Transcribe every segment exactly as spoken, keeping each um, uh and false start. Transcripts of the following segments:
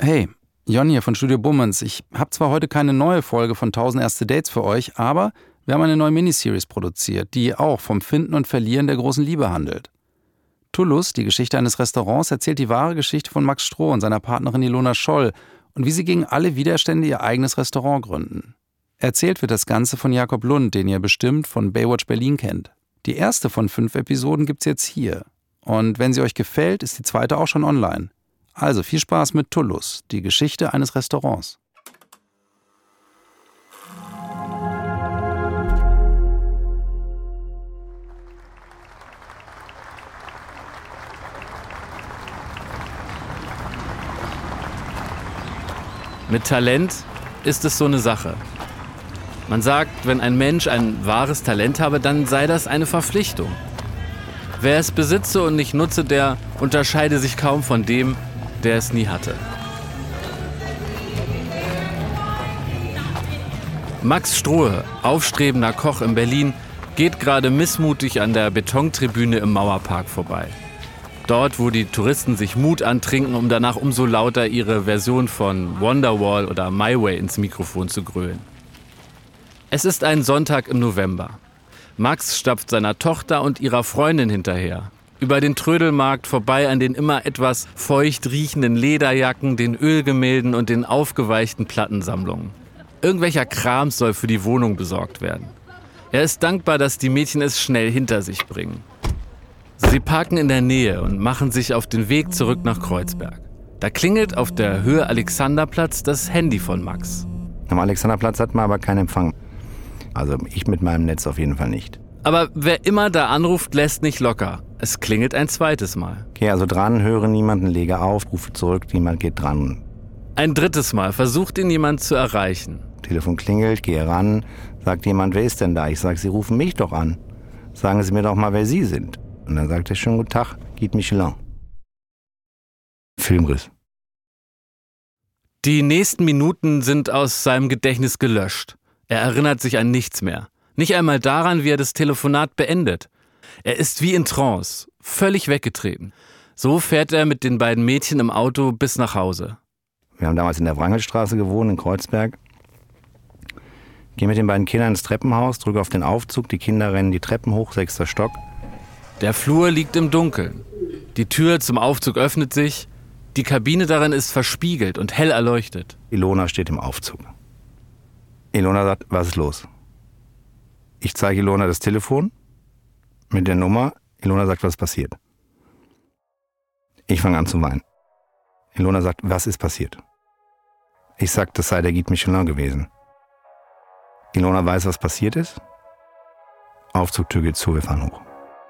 Hey, Jon hier von Studio Bummens. Ich habe zwar heute keine neue Folge von tausend erste Dates für euch, aber wir haben eine neue Miniseries produziert, die auch vom Finden und Verlieren der großen Liebe handelt. Tullus, die Geschichte eines Restaurants, erzählt die wahre Geschichte von Max Stroh und seiner Partnerin Ilona Scholl und wie sie gegen alle Widerstände ihr eigenes Restaurant gründen. Erzählt wird das Ganze von Jakob Lund, den ihr bestimmt von Baywatch Berlin kennt. Die erste von fünf Episoden gibt's jetzt hier. Und wenn sie euch gefällt, ist die zweite auch schon online. Also viel Spaß mit Tullus, die Geschichte eines Restaurants. Mit Talent ist es so eine Sache. Man sagt, wenn ein Mensch ein wahres Talent habe, dann sei das eine Verpflichtung. Wer es besitze und nicht nutze, der unterscheide sich kaum von dem, der es nie hatte. Max Strohe, aufstrebender Koch in Berlin, geht gerade missmutig an der Betontribüne im Mauerpark vorbei. Dort, wo die Touristen sich Mut antrinken, um danach umso lauter ihre Version von Wonderwall oder My Way ins Mikrofon zu grölen. Es ist ein Sonntag im November. Max stapft seiner Tochter und ihrer Freundin hinterher. Über den Trödelmarkt vorbei an den immer etwas feucht riechenden Lederjacken, den Ölgemälden und den aufgeweichten Plattensammlungen. Irgendwelcher Krams soll für die Wohnung besorgt werden. Er ist dankbar, dass die Mädchen es schnell hinter sich bringen. Sie parken in der Nähe und machen sich auf den Weg zurück nach Kreuzberg. Da klingelt auf der Höhe Alexanderplatz das Handy von Max. Am Alexanderplatz hat man aber keinen Empfang. Also ich mit meinem Netz auf jeden Fall nicht. Aber wer immer da anruft, lässt nicht locker. Es klingelt ein zweites Mal. Okay, also dran, höre niemanden, lege auf, rufe zurück, niemand geht dran. Ein drittes Mal versucht ihn jemand zu erreichen. Telefon klingelt, gehe ran, sagt jemand, wer ist denn da? Ich sage, Sie rufen mich doch an. Sagen Sie mir doch mal, wer Sie sind. Und dann sagt er, schönen guten Tag, Guide Michelin. Filmriss. Die nächsten Minuten sind aus seinem Gedächtnis gelöscht. Er erinnert sich an nichts mehr. Nicht einmal daran, wie er das Telefonat beendet. Er ist wie in Trance, völlig weggetreten. So fährt er mit den beiden Mädchen im Auto bis nach Hause. Wir haben damals in der Wrangelstraße gewohnt, in Kreuzberg. Gehe mit den beiden Kindern ins Treppenhaus, drücke auf den Aufzug, die Kinder rennen die Treppen hoch, sechster Stock. Der Flur liegt im Dunkeln. Die Tür zum Aufzug öffnet sich. Die Kabine darin ist verspiegelt und hell erleuchtet. Ilona steht im Aufzug. Ilona sagt, was ist los? Ich zeige Ilona das Telefon mit der Nummer. Ilona sagt, was ist passiert? Ich fange an zu weinen. Ilona sagt, was ist passiert? Ich sage, das sei der Guide Michelin gewesen. Ilona weiß, was passiert ist. Aufzugtür geht zu, wir fahren hoch.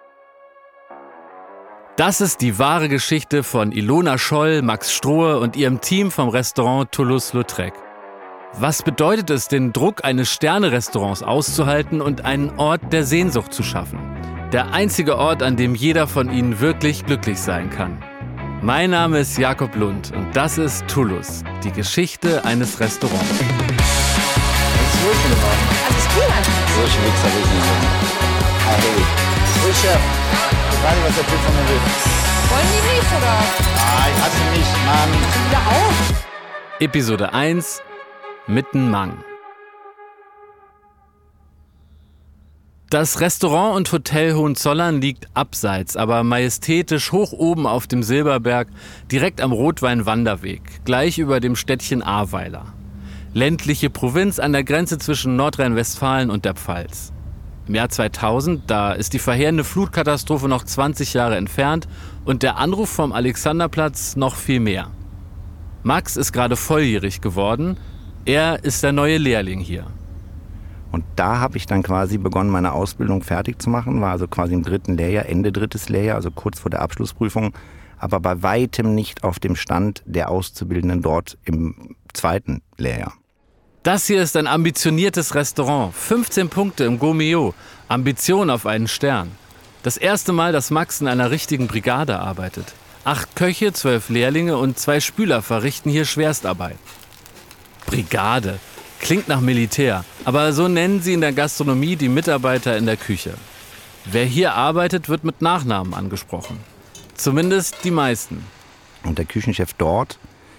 Das ist die wahre Geschichte von Ilona Scholl, Max Strohe und ihrem Team vom Restaurant Toulouse-Lautrec. Was bedeutet es, den Druck eines Sterne-Restaurants auszuhalten und einen Ort der Sehnsucht zu schaffen? Der einzige Ort, an dem jeder von ihnen wirklich glücklich sein kann. Mein Name ist Jakob Lund und das ist Tullus, die Geschichte eines Restaurants. Was ist los mit dem Abend? Alles cool einfach. Solche Wichser will ich nicht sein. Ah, hey. So, Chef. Ich weiß nicht, was der Typ von mir will. Wollen die nicht, oder? Ah, ich hasse ihn nicht, Mann. Wieder auf. Episode eins: Mittenmang. Das Restaurant und Hotel Hohenzollern liegt abseits, aber majestätisch hoch oben auf dem Silberberg, direkt am Rotwein-Wanderweg, gleich über dem Städtchen Ahrweiler. Ländliche Provinz an der Grenze zwischen Nordrhein-Westfalen und der Pfalz. Im Jahr zweitausend, da ist die verheerende Flutkatastrophe noch zwanzig Jahre entfernt und der Anruf vom Alexanderplatz noch viel mehr. Max ist gerade volljährig geworden. Er ist der neue Lehrling hier. Und da habe ich dann quasi begonnen, meine Ausbildung fertig zu machen. War also quasi im dritten Lehrjahr, Ende drittes Lehrjahr, also kurz vor der Abschlussprüfung. Aber bei weitem nicht auf dem Stand der Auszubildenden dort im zweiten Lehrjahr. Das hier ist ein ambitioniertes Restaurant. fünfzehn Punkte im Gourmillot. Ambition auf einen Stern. Das erste Mal, dass Max in einer richtigen Brigade arbeitet. Acht Köche, zwölf Lehrlinge und zwei Spüler verrichten hier Schwerstarbeit. Brigade. Klingt nach Militär, aber so nennen sie in der Gastronomie die Mitarbeiter in der Küche. Wer hier arbeitet, wird mit Nachnamen angesprochen. Zumindest die meisten. Und der Küchenchef dort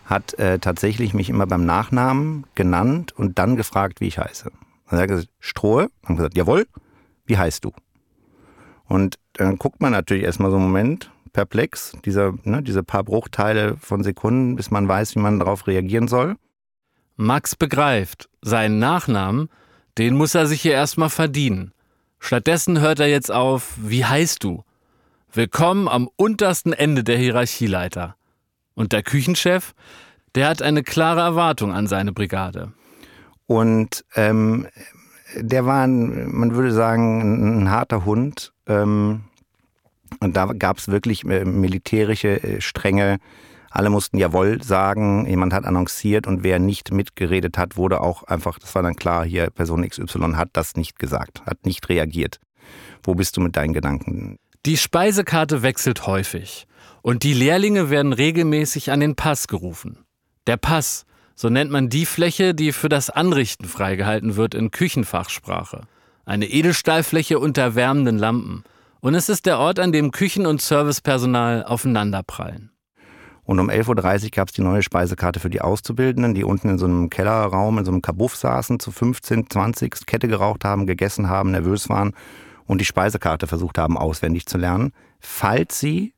hat äh, tatsächlich mich immer beim Nachnamen genannt und dann gefragt, wie ich heiße. Dann hat er gesagt, Strohe. Dann habe ich gesagt, jawohl, wie heißt du? Und dann guckt man natürlich erstmal so einen Moment perplex, dieser, ne, diese paar Bruchteile von Sekunden, bis man weiß, wie man darauf reagieren soll. Max begreift, seinen Nachnamen, den muss er sich hier erstmal verdienen. Stattdessen hört er jetzt auf, wie heißt du? Willkommen am untersten Ende der Hierarchieleiter. Und der Küchenchef, der hat eine klare Erwartung an seine Brigade. Und ähm, der war, ein, man würde sagen, ein, ein harter Hund. Ähm, und da gab es wirklich äh, militärische äh, Strenge. Alle mussten Jawohl sagen. Jemand hat annonciert und wer nicht mitgeredet hat, wurde auch einfach, das war dann klar, hier Person X Y hat das nicht gesagt, hat nicht reagiert. Wo bist du mit deinen Gedanken? Die Speisekarte wechselt häufig. Und die Lehrlinge werden regelmäßig an den Pass gerufen. Der Pass, so nennt man die Fläche, die für das Anrichten freigehalten wird in Küchenfachsprache. Eine Edelstahlfläche unter wärmenden Lampen. Und es ist der Ort, an dem Küchen- und Servicepersonal aufeinanderprallen. Und um elf Uhr dreißig gab es die neue Speisekarte für die Auszubildenden, die unten in so einem Kellerraum, in so einem Kabuff saßen, zu fünfzehn, zwanzig, Kette geraucht haben, gegessen haben, nervös waren und die Speisekarte versucht haben, auswendig zu lernen. Falls sie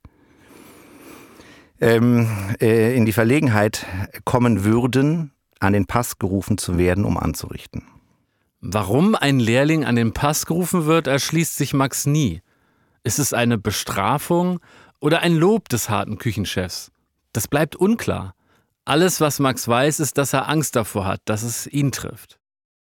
ähm, äh, in die Verlegenheit kommen würden, an den Pass gerufen zu werden, um anzurichten. Warum ein Lehrling an den Pass gerufen wird, erschließt sich Max nie. Ist es eine Bestrafung oder ein Lob des harten Küchenchefs? Das bleibt unklar. Alles, was Max weiß, ist, dass er Angst davor hat, dass es ihn trifft.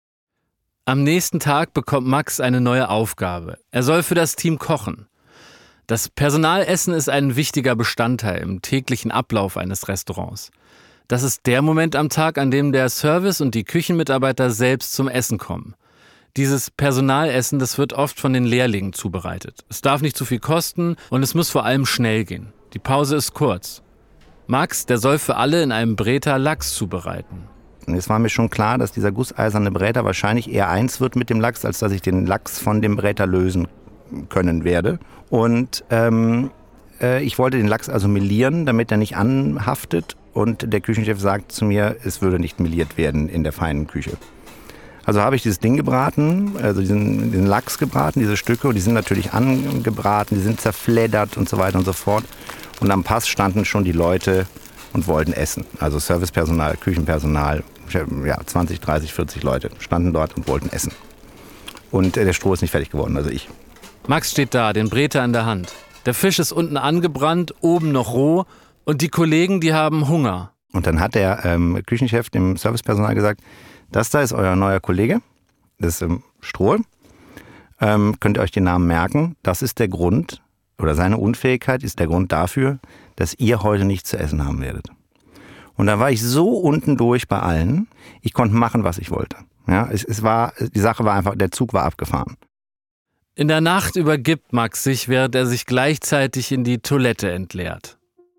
Am nächsten Tag bekommt Max eine neue Aufgabe. Er soll für das Team kochen. Das Personalessen ist ein wichtiger Bestandteil im täglichen Ablauf eines Restaurants. Das ist der Moment am Tag, an dem der Service und die Küchenmitarbeiter selbst zum Essen kommen. Dieses Personalessen, das wird oft von den Lehrlingen zubereitet. Es darf nicht zu viel kosten und es muss vor allem schnell gehen. Die Pause ist kurz. Max, der soll für alle in einem Bräter Lachs zubereiten. Und es war mir schon klar, dass dieser gusseiserne Bräter wahrscheinlich eher eins wird mit dem Lachs, als dass ich den Lachs von dem Bräter lösen können werde. Und ähm, äh, ich wollte den Lachs also melieren, damit er nicht anhaftet. Und der Küchenchef sagt zu mir, es würde nicht meliert werden in der feinen Küche. Also habe ich dieses Ding gebraten, also diesen, diesen Lachs gebraten, diese Stücke. Und die sind natürlich angebraten, die sind zerfleddert und so weiter und so fort. Und am Pass standen schon die Leute und wollten essen. Also Servicepersonal, Küchenpersonal, ja, zwanzig, dreißig, vierzig Leute standen dort und wollten essen. Und der Stroh ist nicht fertig geworden, also ich. Max steht da, den Bräter in der Hand. Der Fisch ist unten angebrannt, oben noch roh und die Kollegen, die haben Hunger. Und dann hat der ähm, Küchenchef dem Servicepersonal gesagt, das da ist euer neuer Kollege, das ist ähm, Stroh. Ähm, könnt ihr euch den Namen merken? Das ist der Grund, oder seine Unfähigkeit ist der Grund dafür, dass ihr heute nichts zu essen haben werdet. Und da war ich so unten durch bei allen, ich konnte machen, was ich wollte. Ja, es, es war, die Sache war einfach, der Zug war abgefahren. In der Nacht übergibt Max sich, während er sich gleichzeitig in die Toilette entleert.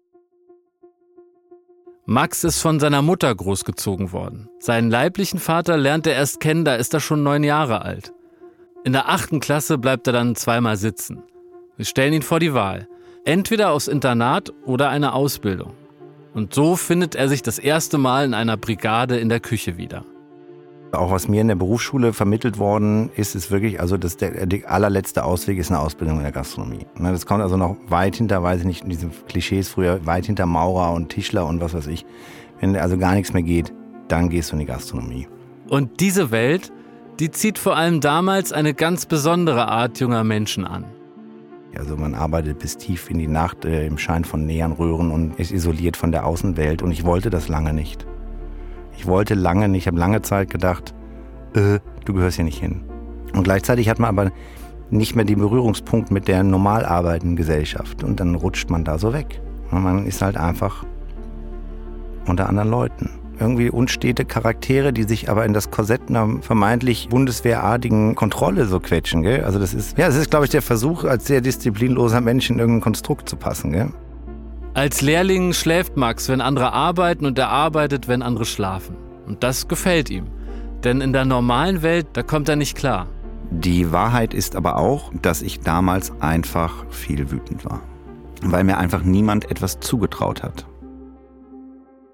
Max ist von seiner Mutter großgezogen worden. Seinen leiblichen Vater lernt er erst kennen, da ist er schon neun Jahre alt. In der achten Klasse bleibt er dann zweimal sitzen. Wir stellen ihn vor die Wahl. Entweder aufs Internat oder eine Ausbildung. Und so findet er sich das erste Mal in einer Brigade in der Küche wieder. Auch was mir in der Berufsschule vermittelt worden ist, ist wirklich, also das, der, der allerletzte Ausweg ist eine Ausbildung in der Gastronomie. Das kommt also noch weit hinter, weiß ich nicht, diese Klischees früher, weit hinter Maurer und Tischler und was weiß ich. Wenn also gar nichts mehr geht, dann gehst du in die Gastronomie. Und diese Welt, die zieht vor allem damals eine ganz besondere Art junger Menschen an. Also man arbeitet bis tief in die Nacht äh, im Schein von Neonröhren und ist isoliert von der Außenwelt. Und ich wollte das lange nicht. Ich wollte lange nicht, ich habe lange Zeit gedacht, äh, du gehörst hier nicht hin. Und gleichzeitig hat man aber nicht mehr den Berührungspunkt mit der normal arbeitenden Gesellschaft. Und dann rutscht man da so weg. Und man ist halt einfach unter anderen Leuten. Irgendwie unstete Charaktere, die sich aber in das Korsett einer vermeintlich bundeswehrartigen Kontrolle so quetschen. Gell? Also das ist, ja, das ist, glaube ich, der Versuch, als sehr disziplinloser Mensch in irgendein Konstrukt zu passen. Gell? Als Lehrling schläft Max, wenn andere arbeiten, und er arbeitet, wenn andere schlafen. Und das gefällt ihm. Denn in der normalen Welt, da kommt er nicht klar. Die Wahrheit ist aber auch, dass ich damals einfach viel wütend war. Weil mir einfach niemand etwas zugetraut hat.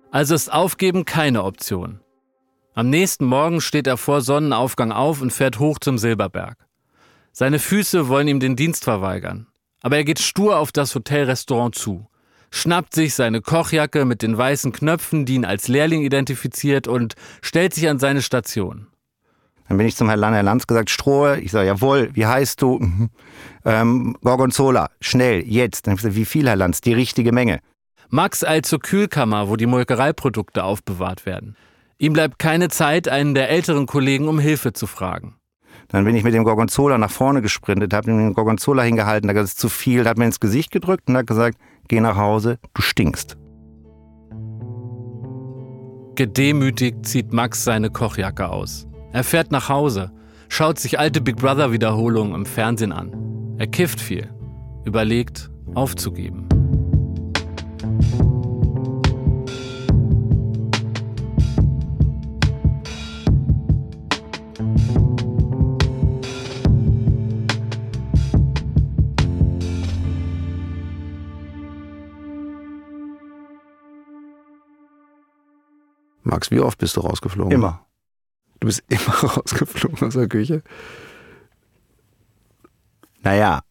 Also ist Aufgeben keine Option. Am nächsten Morgen steht er vor Sonnenaufgang auf und fährt hoch zum Silberberg. Seine Füße wollen ihm den Dienst verweigern. Aber er geht stur auf das Hotelrestaurant zu, schnappt sich seine Kochjacke mit den weißen Knöpfen, die ihn als Lehrling identifiziert, und stellt sich an seine Station. Dann bin ich zum Herrn Herr Lanz gesagt, Strohe. Ich sage, jawohl, wie heißt du? ähm, Gorgonzola, schnell, jetzt. Dann habe ich gesagt, wie viel, Herr Lanz? Die richtige Menge. Max eilt zur Kühlkammer, wo die Molkereiprodukte aufbewahrt werden. Ihm bleibt keine Zeit, einen der älteren Kollegen um Hilfe zu fragen. Dann bin ich mit dem Gorgonzola nach vorne gesprintet, habe ihm den Gorgonzola hingehalten, da hat es zu viel, hat mir ins Gesicht gedrückt und hat gesagt, geh nach Hause, du stinkst. Gedemütigt zieht Max seine Kochjacke aus. Er fährt nach Hause, schaut sich alte Big Brother-Wiederholungen im Fernsehen an. Er kifft viel, überlegt, aufzugeben. Max, wie oft bist du rausgeflogen? Immer. Du bist immer rausgeflogen aus der Küche? Naja.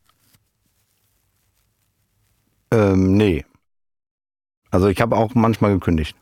Ähm, nee. Also ich habe auch manchmal gekündigt.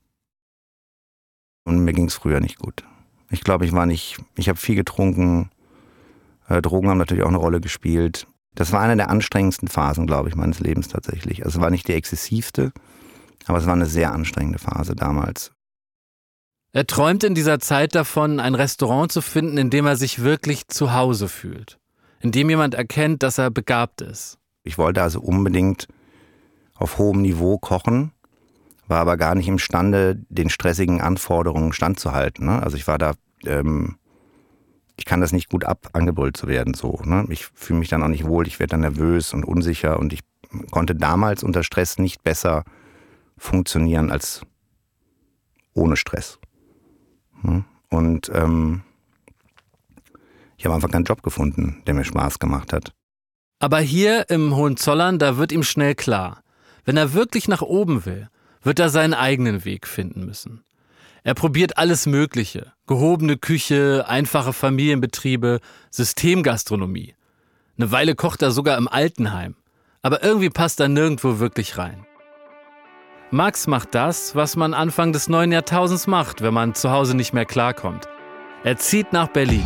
Und mir ging es früher nicht gut. Ich glaube, ich war nicht, ich habe viel getrunken. Äh, Drogen haben natürlich auch eine Rolle gespielt. Das war eine der anstrengendsten Phasen, glaube ich, meines Lebens tatsächlich. Also es war nicht die exzessivste, aber es war eine sehr anstrengende Phase damals. Er träumt in dieser Zeit davon, ein Restaurant zu finden, in dem er sich wirklich zu Hause fühlt. In dem jemand erkennt, dass er begabt ist. Ich wollte also unbedingt auf hohem Niveau kochen, war aber gar nicht imstande, den stressigen Anforderungen standzuhalten. Ne? Also ich war da, ähm, ich kann das nicht gut ab, angebrüllt zu werden. So, ne? Ich fühle mich dann auch nicht wohl, ich werde dann nervös und unsicher und ich konnte damals unter Stress nicht besser funktionieren als ohne Stress. Und ähm, ich habe einfach keinen Job gefunden, der mir Spaß gemacht hat. Aber hier im Hohenzollern, da wird ihm schnell klar, wenn er wirklich nach oben will, wird er seinen eigenen Weg finden müssen. Er probiert alles Mögliche, gehobene Küche, einfache Familienbetriebe, Systemgastronomie. Eine Weile kocht er sogar im Altenheim, aber irgendwie passt er nirgendwo wirklich rein. Max macht das, was man Anfang des neuen Jahrtausends macht, wenn man zu Hause nicht mehr klarkommt. Er zieht nach Berlin.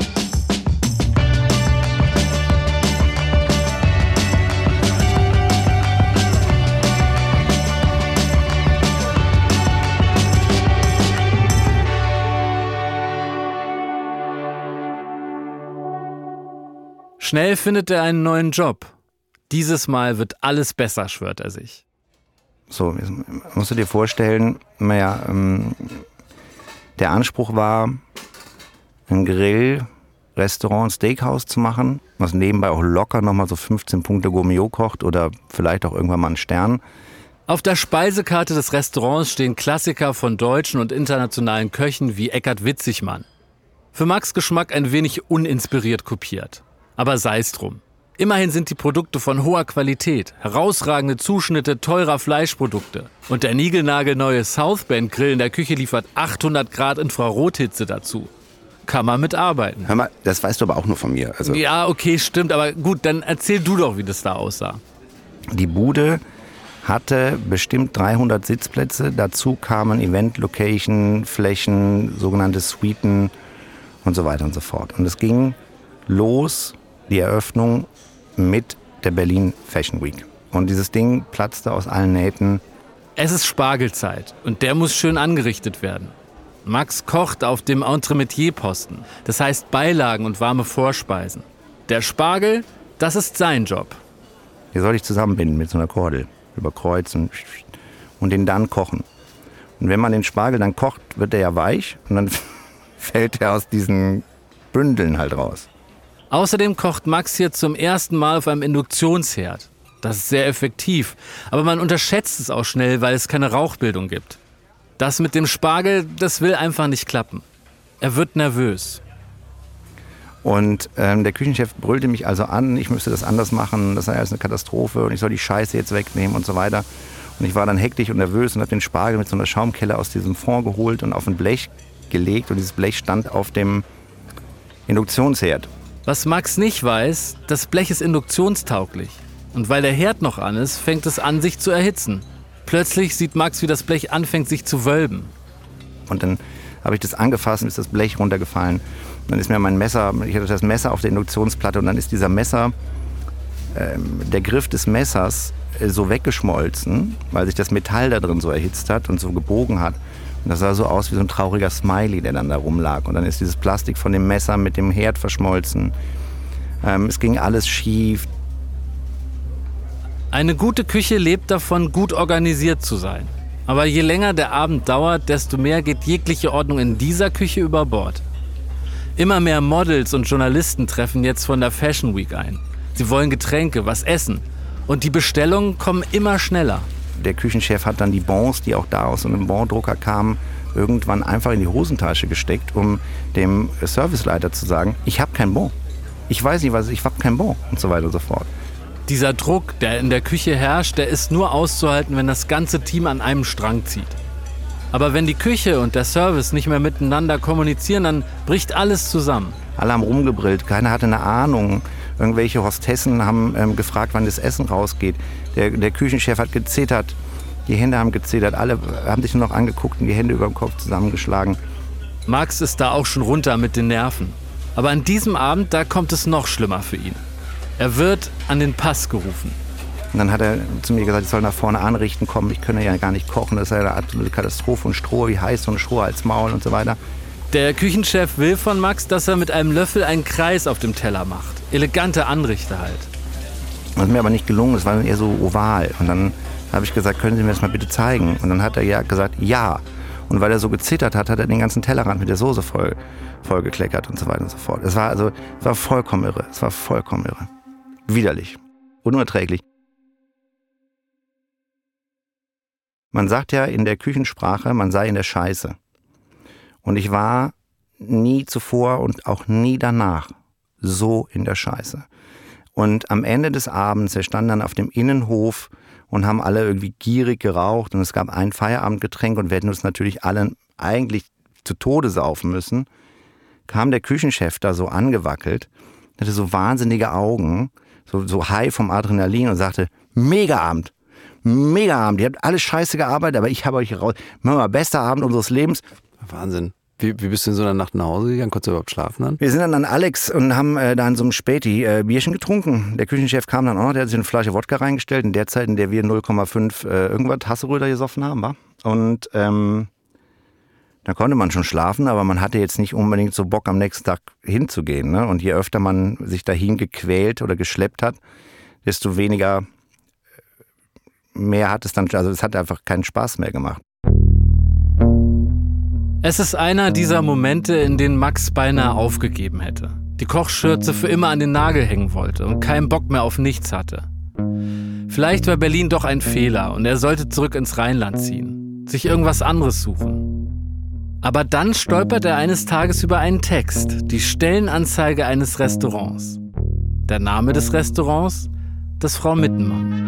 Schnell findet er einen neuen Job. Dieses Mal wird alles besser, schwört er sich. So, musst du dir vorstellen, naja, ähm, der Anspruch war, ein Grill, Restaurant, Steakhouse zu machen, was nebenbei auch locker nochmal so fünfzehn Punkte Gourmet kocht oder vielleicht auch irgendwann mal einen Stern. Auf der Speisekarte des Restaurants stehen Klassiker von deutschen und internationalen Köchen wie Eckhard Witzigmann. Für Max' Geschmack ein wenig uninspiriert kopiert. Aber sei es drum. Immerhin sind die Produkte von hoher Qualität, herausragende Zuschnitte teurer Fleischprodukte. Und der niegelnagelneue Southbend Grill in der Küche liefert achthundert Grad Infrarothitze dazu. Kann man mitarbeiten. Hör mal, das weißt du aber auch nur von mir. Also ja, okay, stimmt, aber gut, dann erzähl du doch, wie das da aussah. Die Bude hatte bestimmt dreihundert Sitzplätze, dazu kamen Event-Location, Flächen, sogenannte Suiten und so weiter und so fort. Und es ging los, die Eröffnung, mit der Berlin Fashion Week. Und dieses Ding platzte aus allen Nähten. Es ist Spargelzeit und der muss schön angerichtet werden. Max kocht auf dem Entremetier-Posten, das heißt Beilagen und warme Vorspeisen. Der Spargel, das ist sein Job. Den soll ich zusammenbinden mit so einer Kordel, überkreuzen und den dann kochen. Und wenn man den Spargel dann kocht, wird er ja weich und dann fällt er aus diesen Bündeln halt raus. Außerdem kocht Max hier zum ersten Mal auf einem Induktionsherd. Das ist sehr effektiv, aber man unterschätzt es auch schnell, weil es keine Rauchbildung gibt. Das mit dem Spargel, das will einfach nicht klappen. Er wird nervös. Und ähm, der Küchenchef brüllte mich also an, ich müsste das anders machen, das sei alles eine Katastrophe und ich soll die Scheiße jetzt wegnehmen und so weiter. Und ich war dann hektisch und nervös und habe den Spargel mit so einer Schaumkelle aus diesem Fond geholt und auf ein Blech gelegt. Und dieses Blech stand auf dem Induktionsherd. Was Max nicht weiß, das Blech ist induktionstauglich. Und weil der Herd noch an ist, fängt es an, sich zu erhitzen. Plötzlich sieht Max, wie das Blech anfängt, sich zu wölben. Und dann habe ich das angefasst und ist das Blech runtergefallen. Und dann ist mir mein Messer, ich hatte das Messer auf der Induktionsplatte und dann ist dieser Messer, ähm, der Griff des Messers äh, so weggeschmolzen, weil sich das Metall da drin so erhitzt hat und so gebogen hat. Und das sah so aus wie so ein trauriger Smiley, der dann da rumlag. Und dann ist dieses Plastik von dem Messer mit dem Herd verschmolzen. Ähm, es ging alles schief. Eine gute Küche lebt davon, gut organisiert zu sein. Aber je länger der Abend dauert, desto mehr geht jegliche Ordnung in dieser Küche über Bord. Immer mehr Models und Journalisten treffen jetzt von der Fashion Week ein. Sie wollen Getränke, was essen. Und die Bestellungen kommen immer schneller. Der Küchenchef hat dann die Bons, die auch da aus so einem Bondrucker kamen, irgendwann einfach in die Hosentasche gesteckt, um dem Serviceleiter zu sagen, ich habe kein Bon. Ich weiß nicht was, ich habe kein Bon und so weiter und so fort. Dieser Druck, der in der Küche herrscht, der ist nur auszuhalten, wenn das ganze Team an einem Strang zieht. Aber wenn die Küche und der Service nicht mehr miteinander kommunizieren, dann bricht alles zusammen. Alle haben rumgebrillt, keiner hatte eine Ahnung. Irgendwelche Hostessen haben ähm, gefragt, wann das Essen rausgeht. Der, der Küchenchef hat gezittert, die Hände haben gezittert, alle haben sich nur noch angeguckt und die Hände über dem Kopf zusammengeschlagen. Max ist da auch schon runter mit den Nerven. Aber an diesem Abend, da kommt es noch schlimmer für ihn. Er wird an den Pass gerufen. Und dann hat er zu mir gesagt, ich soll nach vorne anrichten kommen, ich könne ja gar nicht kochen, das ist eine absolute Katastrophe und Stroh, wie heiß so ein Stroh als Maul und so weiter. Der Küchenchef will von Max, dass er mit einem Löffel einen Kreis auf dem Teller macht. Elegante Anrichte halt. Das ist mir aber nicht gelungen, es war dann eher so oval. Und dann habe ich gesagt, können Sie mir das mal bitte zeigen? Und dann hat er ja gesagt, ja. Und weil er so gezittert hat, hat er den ganzen Tellerrand mit der Soße voll, voll gekleckert und so weiter und so fort. Es war also, es war vollkommen irre, es war vollkommen irre. Widerlich, unerträglich. Man sagt ja in der Küchensprache, man sei in der Scheiße. Und ich war nie zuvor und auch nie danach so in der Scheiße. Und am Ende des Abends, wir standen dann auf dem Innenhof und haben alle irgendwie gierig geraucht und es gab ein Feierabendgetränk und wir hätten uns natürlich alle eigentlich zu Tode saufen müssen, kam der Küchenchef da so angewackelt, hatte so wahnsinnige Augen, so, so high vom Adrenalin und sagte, Mega-Abend, Mega-Abend, ihr habt alles scheiße gearbeitet, aber ich habe euch raus, machen wir mal, bester Abend unseres Lebens. Wahnsinn. Wie, wie bist du in so einer Nacht nach Hause gegangen? Konntest du überhaupt schlafen dann? Wir sind dann an Alex und haben äh, da in so einem Späti äh, Bierchen getrunken. Der Küchenchef kam dann auch noch, der hat sich eine Flasche Wodka reingestellt, in der Zeit, in der wir null Komma fünf äh, irgendwas Hasseröder gesoffen haben. Wa? Und ähm, da konnte man schon schlafen, aber man hatte jetzt nicht unbedingt so Bock, am nächsten Tag hinzugehen. Ne? Und je öfter man sich dahin gequält oder geschleppt hat, desto weniger mehr hat es dann, also es hat einfach keinen Spaß mehr gemacht. Es ist einer dieser Momente, in denen Max beinahe aufgegeben hätte. Die Kochschürze für immer an den Nagel hängen wollte und keinen Bock mehr auf nichts hatte. Vielleicht war Berlin doch ein Fehler und er sollte zurück ins Rheinland ziehen, sich irgendwas anderes suchen. Aber dann stolpert er eines Tages über einen Text, die Stellenanzeige eines Restaurants. Der Name des Restaurants? Das Frau Mittenmann.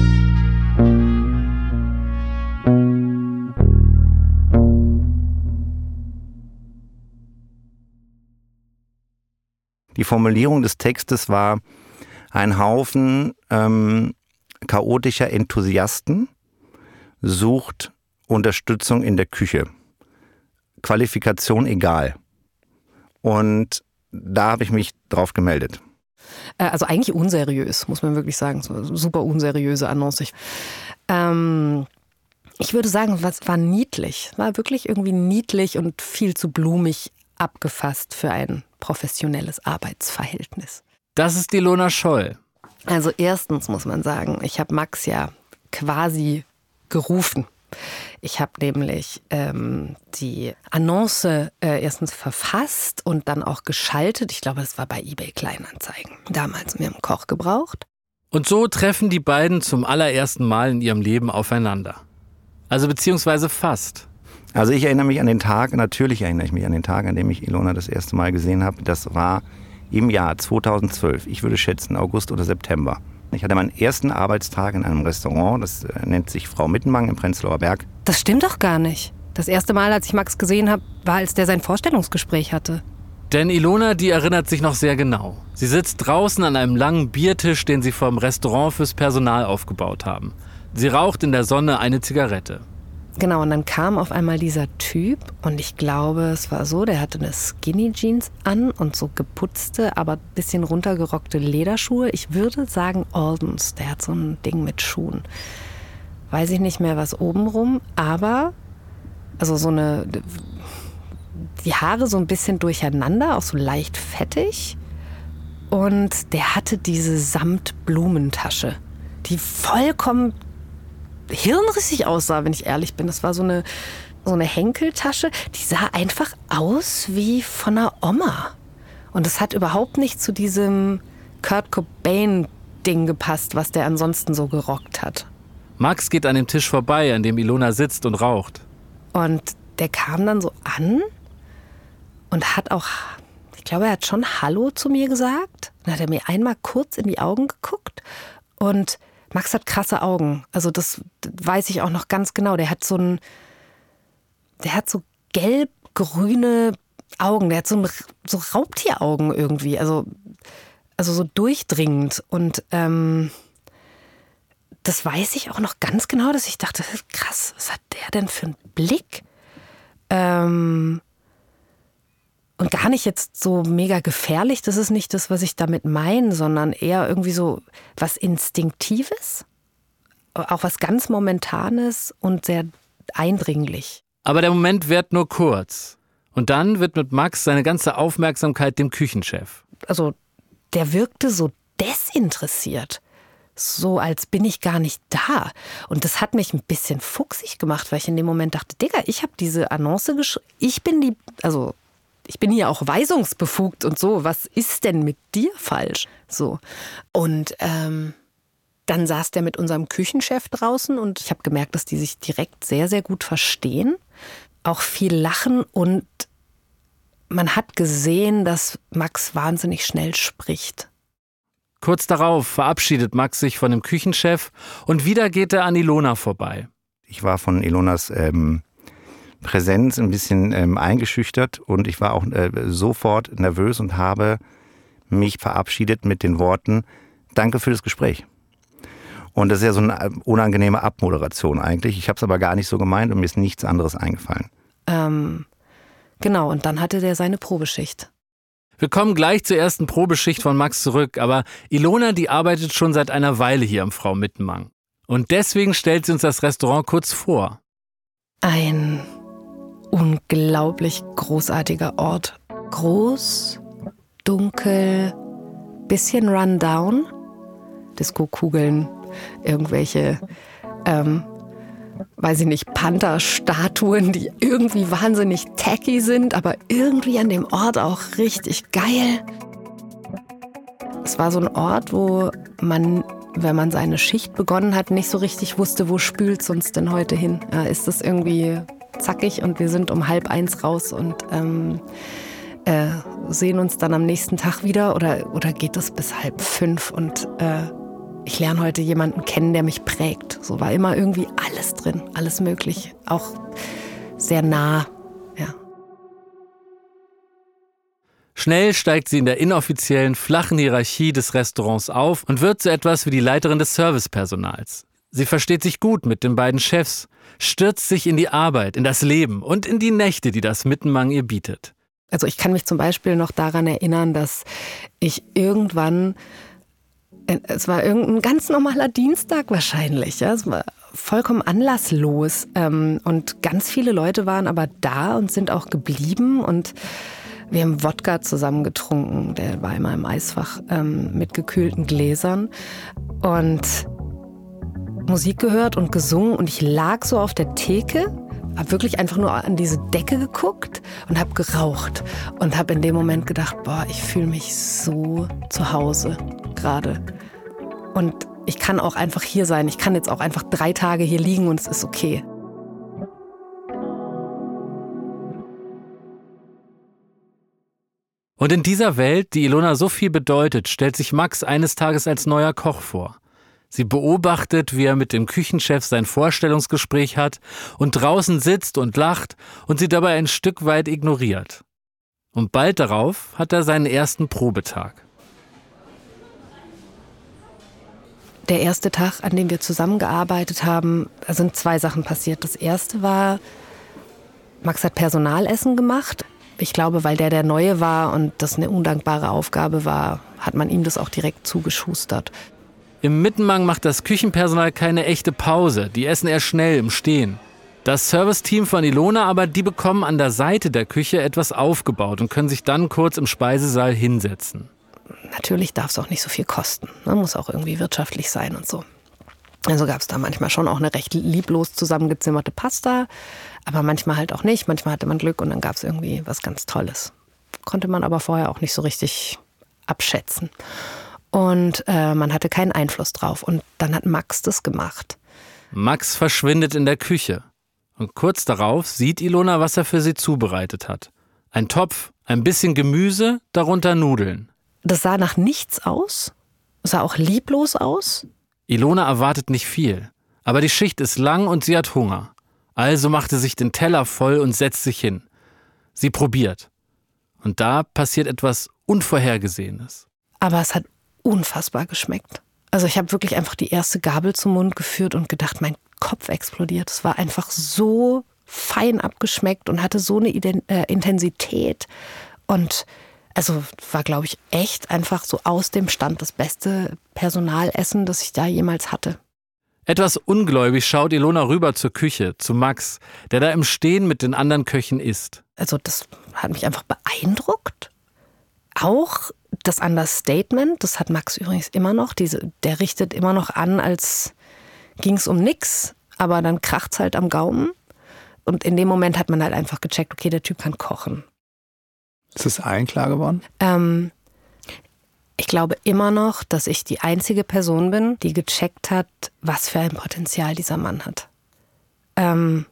Die Formulierung des Textes war ein Haufen ähm, chaotischer Enthusiasten sucht Unterstützung in der Küche. Qualifikation egal. Und da habe ich mich drauf gemeldet. Also eigentlich unseriös, muss man wirklich sagen. So super unseriöse Annonce. Ich, ähm, ich würde sagen, es war niedlich. War wirklich irgendwie niedlich und viel zu blumig abgefasst für ein professionelles Arbeitsverhältnis. Das ist Ilona Scholl. Also erstens muss man sagen, ich habe Max ja quasi gerufen. Ich habe nämlich ähm, die Annonce äh, erstens verfasst und dann auch geschaltet. Ich glaube, das war bei eBay Kleinanzeigen. Damals mir im Koch gebraucht. Und so treffen die beiden zum allerersten Mal in ihrem Leben aufeinander. Also beziehungsweise fast. Also ich erinnere mich an den Tag, natürlich erinnere ich mich an den Tag, an dem ich Ilona das erste Mal gesehen habe. Das war im Jahr zweitausendzwölf, ich würde schätzen August oder September. Ich hatte meinen ersten Arbeitstag in einem Restaurant, das nennt sich Frau Mittenmang im Prenzlauer Berg. Das stimmt doch gar nicht. Das erste Mal, als ich Max gesehen habe, war, als der sein Vorstellungsgespräch hatte. Denn Ilona, die erinnert sich noch sehr genau. Sie sitzt draußen an einem langen Biertisch, den sie vor dem Restaurant fürs Personal aufgebaut haben. Sie raucht in der Sonne eine Zigarette. Genau, und dann kam auf einmal dieser Typ und ich glaube, es war so, der hatte eine Skinny Jeans an und so geputzte, aber ein bisschen runtergerockte Lederschuhe. Ich würde sagen Aldens, der hat so ein Ding mit Schuhen. Weiß ich nicht mehr, was obenrum, aber also so eine, die Haare so ein bisschen durcheinander, auch so leicht fettig. Und der hatte diese Samtblumentasche, die vollkommen hirnrissig aussah, wenn ich ehrlich bin. Das war so eine, so eine Henkeltasche, die sah einfach aus wie von einer Oma. Und es hat überhaupt nicht zu diesem Kurt Cobain-Ding gepasst, was der ansonsten so gerockt hat. Max geht an dem Tisch vorbei, an dem Ilona sitzt und raucht. Und der kam dann so an und hat auch, ich glaube, er hat schon Hallo zu mir gesagt. Dann hat er mir einmal kurz in die Augen geguckt und Max hat krasse Augen. Also das weiß ich auch noch ganz genau. Der hat so ein, der hat so gelb-grüne Augen. Der hat so, ein, so Raubtieraugen irgendwie. Also, also so durchdringend. Und ähm, das weiß ich auch noch ganz genau, dass ich dachte, krass, was hat der denn für einen Blick? Ähm, und gar nicht jetzt so mega gefährlich, das ist nicht das, was ich damit meine, sondern eher irgendwie so was Instinktives, auch was ganz Momentanes und sehr eindringlich. Aber der Moment währt nur kurz. Und dann widmet Max seine ganze Aufmerksamkeit dem Küchenchef. Also der wirkte so desinteressiert. So als bin ich gar nicht da. Und das hat mich ein bisschen fuchsig gemacht, weil ich in dem Moment dachte, Digga, ich habe diese Annonce geschrieben. Ich bin die, also ich bin hier auch weisungsbefugt und so. Was ist denn mit dir falsch? So. Und ähm, dann saß der mit unserem Küchenchef draußen und ich habe gemerkt, dass die sich direkt sehr, sehr gut verstehen. Auch viel lachen und man hat gesehen, dass Max wahnsinnig schnell spricht. Kurz darauf verabschiedet Max sich von dem Küchenchef und wieder geht er an Ilona vorbei. Ich war von Ilonas ähm, Präsenz ein bisschen ähm, eingeschüchtert und ich war auch äh, sofort nervös und habe mich verabschiedet mit den Worten, danke für das Gespräch. Und das ist ja so eine unangenehme Abmoderation eigentlich. Ich habe es aber gar nicht so gemeint und mir ist nichts anderes eingefallen. Ähm, genau, und dann hatte der seine Probeschicht. Wir kommen gleich zur ersten Probeschicht von Max zurück, aber Ilona, die arbeitet schon seit einer Weile hier am Frau Mittenmang. Und deswegen stellt sie uns das Restaurant kurz vor. Ein unglaublich großartiger Ort. Groß, dunkel, bisschen rundown. Disco-Kugeln, irgendwelche, ähm, weiß ich nicht, Panther-Statuen, die irgendwie wahnsinnig tacky sind, aber irgendwie an dem Ort auch richtig geil. Es war so ein Ort, wo man, wenn man seine Schicht begonnen hat, nicht so richtig wusste, wo spült's uns denn heute hin. Ja, ist das irgendwie zackig und wir sind um halb eins raus und ähm, äh, sehen uns dann am nächsten Tag wieder oder, oder geht das bis halb fünf und äh, ich lerne heute jemanden kennen, der mich prägt. So war immer irgendwie alles drin, alles möglich, auch sehr nah, ja. Schnell steigt sie in der inoffiziellen, flachen Hierarchie des Restaurants auf und wird so etwas wie die Leiterin des Servicepersonals. Sie versteht sich gut mit den beiden Chefs, stürzt sich in die Arbeit, in das Leben und in die Nächte, die das Mittenmang ihr bietet. Also ich kann mich zum Beispiel noch daran erinnern, dass ich irgendwann, es war irgendein ganz normaler Dienstag wahrscheinlich, ja, es war vollkommen anlasslos ähm, und ganz viele Leute waren aber da und sind auch geblieben und wir haben Wodka zusammen getrunken, der war immer im Eisfach ähm, mit gekühlten Gläsern und Musik gehört und gesungen und ich lag so auf der Theke, habe wirklich einfach nur an diese Decke geguckt und habe geraucht und habe in dem Moment gedacht, boah, ich fühle mich so zu Hause gerade. Und ich kann auch einfach hier sein. Ich kann jetzt auch einfach drei Tage hier liegen und es ist okay. Und in dieser Welt, die Ilona so viel bedeutet, stellt sich Max eines Tages als neuer Koch vor. Sie beobachtet, wie er mit dem Küchenchef sein Vorstellungsgespräch hat und draußen sitzt und lacht und sie dabei ein Stück weit ignoriert. Und bald darauf hat er seinen ersten Probetag. Der erste Tag, an dem wir zusammengearbeitet haben, da sind zwei Sachen passiert. Das erste war, Max hat Personalessen gemacht. Ich glaube, weil der der Neue war und das eine undankbare Aufgabe war, hat man ihm das auch direkt zugeschustert. Im Mittenmang macht das Küchenpersonal keine echte Pause. Die essen eher schnell im Stehen. Das Serviceteam von Ilona aber, die bekommen an der Seite der Küche etwas aufgebaut und können sich dann kurz im Speisesaal hinsetzen. Natürlich darf es auch nicht so viel kosten. Ne? Muss auch irgendwie wirtschaftlich sein und so. Also gab es da manchmal schon auch eine recht lieblos zusammengezimmerte Pasta, aber manchmal halt auch nicht. Manchmal hatte man Glück und dann gab es irgendwie was ganz Tolles. Konnte man aber vorher auch nicht so richtig abschätzen. Und äh, man hatte keinen Einfluss drauf. Und dann hat Max das gemacht. Max verschwindet in der Küche. Und kurz darauf sieht Ilona, was er für sie zubereitet hat. Ein Topf, ein bisschen Gemüse, darunter Nudeln. Das sah nach nichts aus, sah auch lieblos aus. Ilona erwartet nicht viel, aber die Schicht ist lang und sie hat Hunger. Also macht sie sich den Teller voll und setzt sich hin. Sie probiert. Und da passiert etwas Unvorhergesehenes. Aber es hat unfassbar geschmeckt. Also ich habe wirklich einfach die erste Gabel zum Mund geführt und gedacht, mein Kopf explodiert. Es war einfach so fein abgeschmeckt und hatte so eine Ident- äh, Intensität. Und also war, glaube ich, echt einfach so aus dem Stand das beste Personalessen, das ich da jemals hatte. Etwas ungläubig schaut Ilona rüber zur Küche, zu Max, der da im Stehen mit den anderen Köchen isst. Also das hat mich einfach beeindruckt. Auch das Understatement, das hat Max übrigens immer noch. Diese, der richtet immer noch an, als ging es um nix, aber dann kracht's halt am Gaumen. Und in dem Moment hat man halt einfach gecheckt, okay, der Typ kann kochen. Ist das allen klar geworden? Ähm, ich glaube immer noch, dass ich die einzige Person bin, die gecheckt hat, was für ein Potenzial dieser Mann hat. Ähm,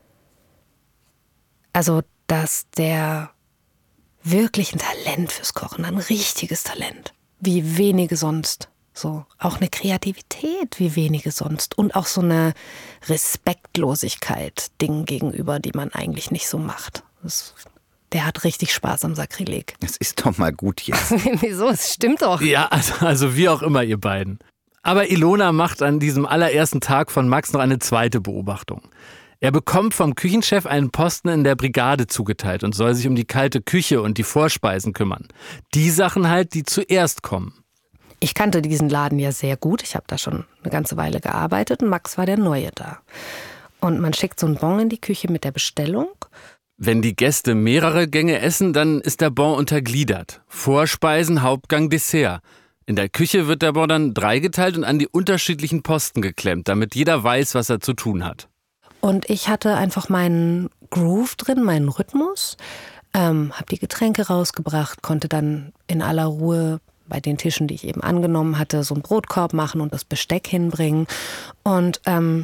also, dass der wirklich ein Talent fürs Kochen hat, ein richtiges Talent, wie wenige sonst. So, auch eine Kreativität, wie wenige sonst. Und auch so eine Respektlosigkeit Dingen gegenüber, die man eigentlich nicht so macht. Das Der hat richtig Spaß am Sakrileg. Es ist doch mal gut jetzt. Wieso? Es stimmt doch. Ja, also, also wie auch immer, ihr beiden. Aber Ilona macht an diesem allerersten Tag von Max noch eine zweite Beobachtung. Er bekommt vom Küchenchef einen Posten in der Brigade zugeteilt und soll sich um die kalte Küche und die Vorspeisen kümmern. Die Sachen halt, die zuerst kommen. Ich kannte diesen Laden ja sehr gut. Ich habe da schon eine ganze Weile gearbeitet und Max war der Neue da. Und man schickt so einen Bon in die Küche mit der Bestellung. Wenn die Gäste mehrere Gänge essen, dann ist der Bon untergliedert. Vorspeisen, Hauptgang, Dessert. In der Küche wird der Bon dann dreigeteilt und an die unterschiedlichen Posten geklemmt, damit jeder weiß, was er zu tun hat. Und ich hatte einfach meinen Groove drin, meinen Rhythmus, ähm, habe die Getränke rausgebracht, konnte dann in aller Ruhe bei den Tischen, die ich eben angenommen hatte, so einen Brotkorb machen und das Besteck hinbringen. Und ähm,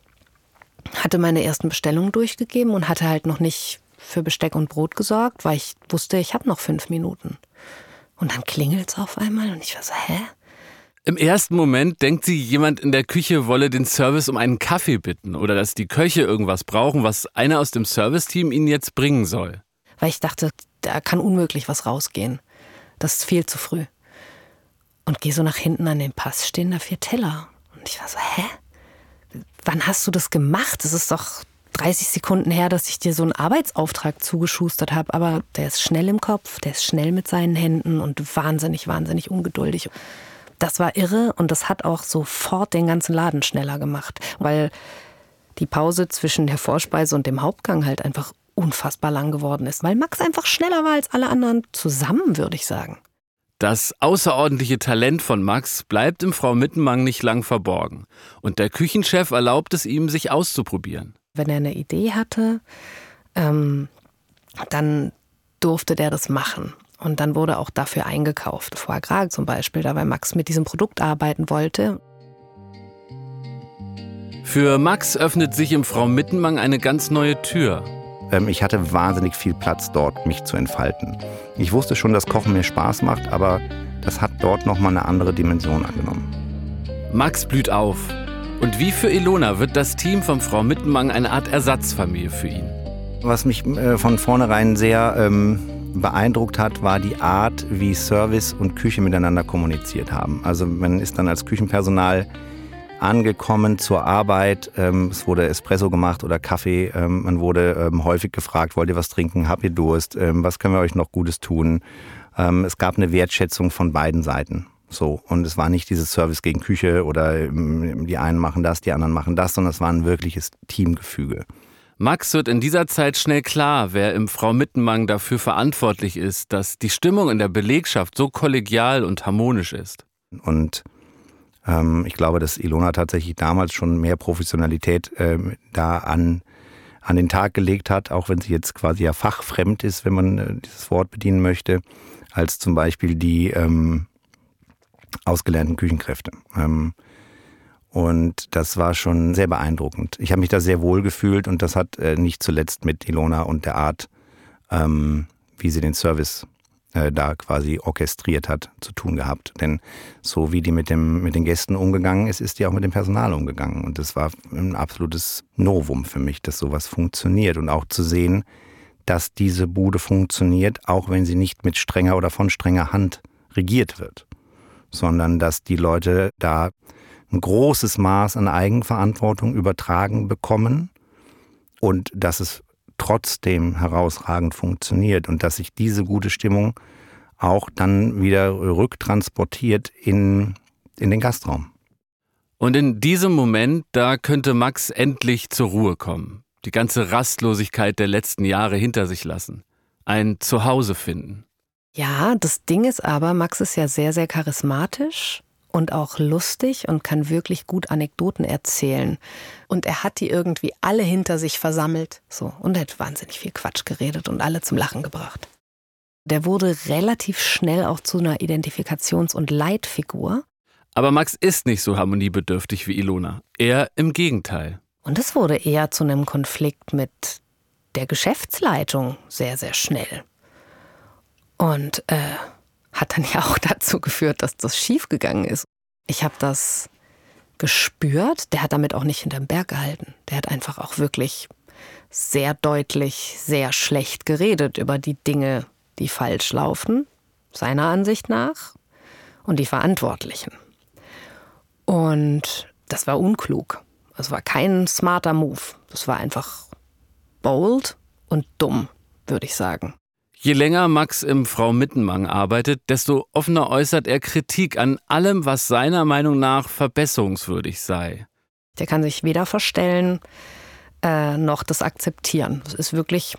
hatte meine ersten Bestellungen durchgegeben und hatte halt noch nicht für Besteck und Brot gesorgt, weil ich wusste, ich habe noch fünf Minuten. Und dann klingelt's auf einmal und ich war so, hä? Im ersten Moment denkt sie, jemand in der Küche wolle den Service um einen Kaffee bitten oder dass die Köche irgendwas brauchen, was einer aus dem Serviceteam ihnen jetzt bringen soll. Weil ich dachte, da kann unmöglich was rausgehen. Das ist viel zu früh. Und gehe so nach hinten an den Pass, stehen da vier Teller. Und ich war so, hä? Wann hast du das gemacht? Das ist doch dreißig Sekunden her, dass ich dir so einen Arbeitsauftrag zugeschustert habe. Aber der ist schnell im Kopf, der ist schnell mit seinen Händen und wahnsinnig, wahnsinnig ungeduldig. Das war irre und das hat auch sofort den ganzen Laden schneller gemacht. Weil die Pause zwischen der Vorspeise und dem Hauptgang halt einfach unfassbar lang geworden ist. Weil Max einfach schneller war als alle anderen zusammen, würde ich sagen. Das außerordentliche Talent von Max bleibt im Frau Mittenmang nicht lang verborgen. Und der Küchenchef erlaubt es ihm, sich auszuprobieren. Wenn er eine Idee hatte, ähm, dann durfte der das machen. Und dann wurde auch dafür eingekauft. Foie Gras zum Beispiel, da weil Max mit diesem Produkt arbeiten wollte. Für Max öffnet sich im Frau Mittenmang eine ganz neue Tür. Ich hatte wahnsinnig viel Platz dort, mich zu entfalten. Ich wusste schon, dass Kochen mir Spaß macht, aber das hat dort nochmal eine andere Dimension angenommen. Max blüht auf. Und wie für Ilona wird das Team von Frau Mittenmang eine Art Ersatzfamilie für ihn. Was mich äh, von vornherein sehr ähm, beeindruckt hat, war die Art, wie Service und Küche miteinander kommuniziert haben. Also man ist dann als Küchenpersonal angekommen zur Arbeit. Ähm, es wurde Espresso gemacht oder Kaffee. Ähm, man wurde ähm, häufig gefragt, wollt ihr was trinken, habt ihr Durst, ähm, was können wir euch noch Gutes tun? Ähm, es gab eine Wertschätzung von beiden Seiten. So, und es war nicht dieses Service gegen Küche oder ähm, die einen machen das, die anderen machen das, sondern es war ein wirkliches Teamgefüge. Max wird in dieser Zeit schnell klar, wer im Frau Mittenmang dafür verantwortlich ist, dass die Stimmung in der Belegschaft so kollegial und harmonisch ist. Und ähm, ich glaube, dass Ilona tatsächlich damals schon mehr Professionalität ähm, da an, an den Tag gelegt hat, auch wenn sie jetzt quasi ja fachfremd ist, wenn man äh, dieses Wort bedienen möchte, als zum Beispiel die ähm, ausgelernten Küchenkräfte. Ähm, und das war schon sehr beeindruckend. Ich habe mich da sehr wohl gefühlt und das hat äh, nicht zuletzt mit Ilona und der Art, ähm, wie sie den Service äh, da quasi orchestriert hat, zu tun gehabt. Denn so wie die mit, dem, mit den Gästen umgegangen ist, ist die auch mit dem Personal umgegangen. Und das war ein absolutes Novum für mich, dass sowas funktioniert. Und auch zu sehen, dass diese Bude funktioniert, auch wenn sie nicht mit strenger oder von strenger Hand regiert wird, sondern dass die Leute da ein großes Maß an Eigenverantwortung übertragen bekommen und dass es trotzdem herausragend funktioniert und dass sich diese gute Stimmung auch dann wieder rücktransportiert in, in den Gastraum. Und in diesem Moment, da könnte Max endlich zur Ruhe kommen, die ganze Rastlosigkeit der letzten Jahre hinter sich lassen, ein Zuhause finden. Ja, das Ding ist aber, Max ist ja sehr, sehr charismatisch und auch lustig und kann wirklich gut Anekdoten erzählen. Und er hat die irgendwie alle hinter sich versammelt. So, und er hat wahnsinnig viel Quatsch geredet und alle zum Lachen gebracht. Der wurde relativ schnell auch zu einer Identifikations- und Leitfigur. Aber Max ist nicht so harmoniebedürftig wie Ilona. Eher im Gegenteil. Und es wurde eher zu einem Konflikt mit der Geschäftsleitung sehr, sehr schnell. Und äh, hat dann ja auch dazu geführt, dass das schiefgegangen ist. Ich habe das gespürt. Der hat damit auch nicht hinterm Berg gehalten. Der hat einfach auch wirklich sehr deutlich, sehr schlecht geredet über die Dinge, die falsch laufen, seiner Ansicht nach, und die Verantwortlichen. Und das war unklug. Das war kein smarter Move. Das war einfach bold und dumm, würde ich sagen. Je länger Max im Frau Mittenmang arbeitet, desto offener äußert er Kritik an allem, was seiner Meinung nach verbesserungswürdig sei. Der kann sich weder verstellen, äh, noch das akzeptieren. Das ist wirklich,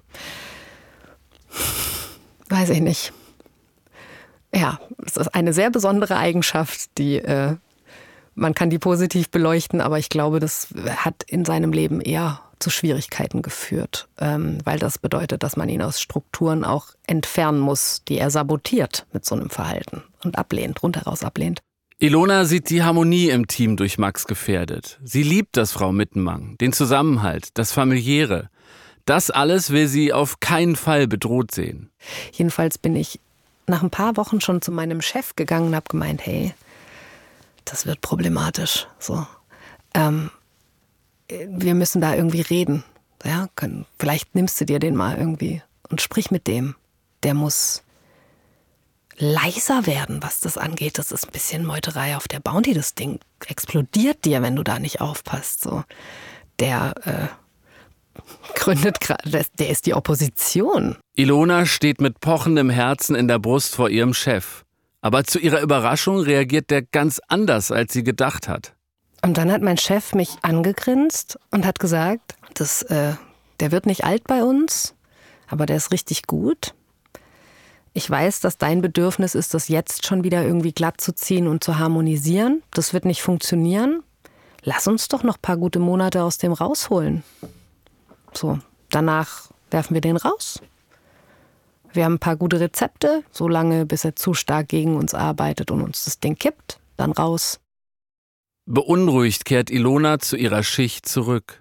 weiß ich nicht. Ja, es ist eine sehr besondere Eigenschaft, die äh, man kann die positiv beleuchten, aber ich glaube, das hat in seinem Leben eher zu Schwierigkeiten geführt, ähm, weil das bedeutet, dass man ihn aus Strukturen auch entfernen muss, die er sabotiert mit so einem Verhalten und ablehnt, rundheraus ablehnt. Ilona sieht die Harmonie im Team durch Max gefährdet. Sie liebt das Frau Mittenmang, den Zusammenhalt, das Familiäre. Das alles will sie auf keinen Fall bedroht sehen. Jedenfalls bin ich nach ein paar Wochen schon zu meinem Chef gegangen und habe gemeint, hey, das wird problematisch. So, ähm, wir müssen da irgendwie reden. Ja, können, vielleicht nimmst du dir den mal irgendwie und sprich mit dem. Der muss leiser werden, was das angeht. Das ist ein bisschen Meuterei auf der Bounty. Das Ding explodiert dir, wenn du da nicht aufpasst. So, der äh, gründet gerade, der ist die Opposition. Ilona steht mit pochendem Herzen in der Brust vor ihrem Chef. Aber zu ihrer Überraschung reagiert der ganz anders, als sie gedacht hat. Und dann hat mein Chef mich angegrinst und hat gesagt, das, äh, der wird nicht alt bei uns, aber der ist richtig gut. Ich weiß, dass dein Bedürfnis ist, das jetzt schon wieder irgendwie glatt zu ziehen und zu harmonisieren. Das wird nicht funktionieren. Lass uns doch noch ein paar gute Monate aus dem rausholen. So, danach werfen wir den raus. Wir haben ein paar gute Rezepte, so lange, bis er zu stark gegen uns arbeitet und uns das Ding kippt, dann raus. Beunruhigt kehrt Ilona zu ihrer Schicht zurück.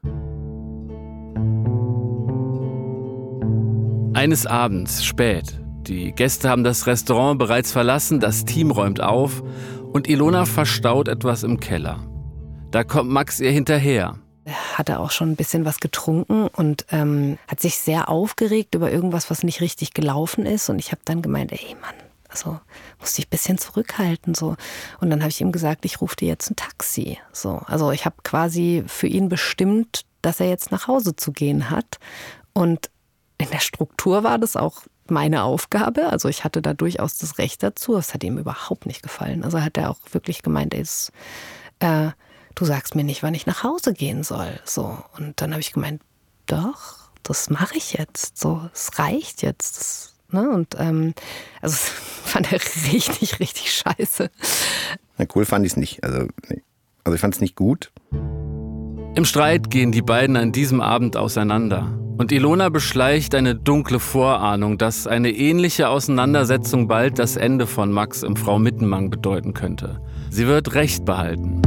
Eines Abends, spät. Die Gäste haben das Restaurant bereits verlassen, das Team räumt auf Und Ilona verstaut etwas im Keller. Da kommt Max ihr hinterher. Er hatte auch schon ein bisschen was getrunken und ähm, hat sich sehr aufgeregt über irgendwas, was nicht richtig gelaufen ist. Und ich habe dann gemeint, ey Mann, also musste ich ein bisschen zurückhalten. So. Und dann habe ich ihm gesagt, ich rufe dir jetzt ein Taxi. So. Also ich habe quasi für ihn bestimmt, dass er jetzt nach Hause zu gehen hat. Und in der Struktur war das auch meine Aufgabe. Also ich hatte da durchaus das Recht dazu. Das hat ihm überhaupt nicht gefallen. Also hat er auch wirklich gemeint, ey, das, äh, du sagst mir nicht, wann ich nach Hause gehen soll. So. Und dann habe ich gemeint, doch, das mache ich jetzt. So, es reicht jetzt. Das, ne? Und ähm, also das fand er richtig, richtig scheiße. Na, cool fand ich es nicht. Also, nee. also ich fand es nicht gut. Im Streit gehen die beiden an diesem Abend auseinander. Und Ilona beschleicht eine dunkle Vorahnung, dass eine ähnliche Auseinandersetzung bald das Ende von Max im Frau Mittenmang bedeuten könnte. Sie wird Recht behalten.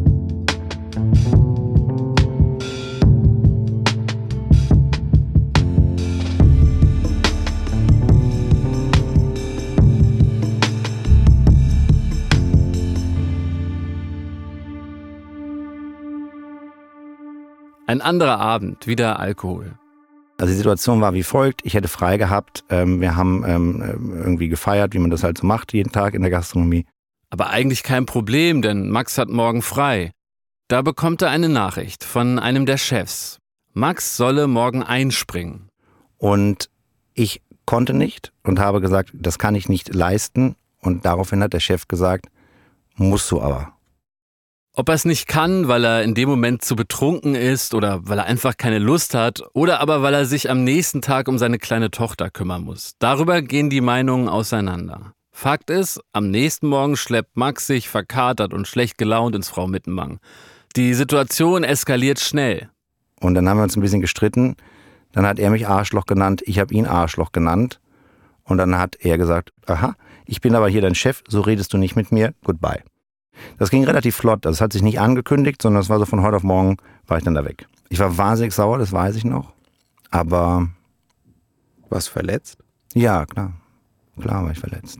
Ein anderer Abend, wieder Alkohol. Also die Situation war wie folgt, ich hätte frei gehabt, ähm, wir haben ähm, irgendwie gefeiert, wie man das halt so macht, jeden Tag in der Gastronomie. Aber eigentlich kein Problem, denn Max hat morgen frei. Da bekommt er eine Nachricht von einem der Chefs. Max solle morgen einspringen. Und ich konnte nicht und habe gesagt, das kann ich nicht leisten. Und daraufhin hat der Chef gesagt, musst du aber. Ob er es nicht kann, weil er in dem Moment zu betrunken ist oder weil er einfach keine Lust hat oder aber weil er sich am nächsten Tag um seine kleine Tochter kümmern muss. Darüber gehen die Meinungen auseinander. Fakt ist, am nächsten Morgen schleppt Max sich verkatert und schlecht gelaunt ins Frau Mittenmang. Die Situation eskaliert schnell. Und dann haben wir uns ein bisschen gestritten. Dann hat er mich Arschloch genannt, ich habe ihn Arschloch genannt. Und dann hat er gesagt, aha, ich bin aber hier dein Chef, so redest du nicht mit mir, goodbye. Das ging relativ flott, das hat sich nicht angekündigt, sondern es war so von heute auf morgen, war ich dann da weg. Ich war wahnsinnig sauer, das weiß ich noch, aber... Warst du verletzt? Ja, klar, klar war ich verletzt.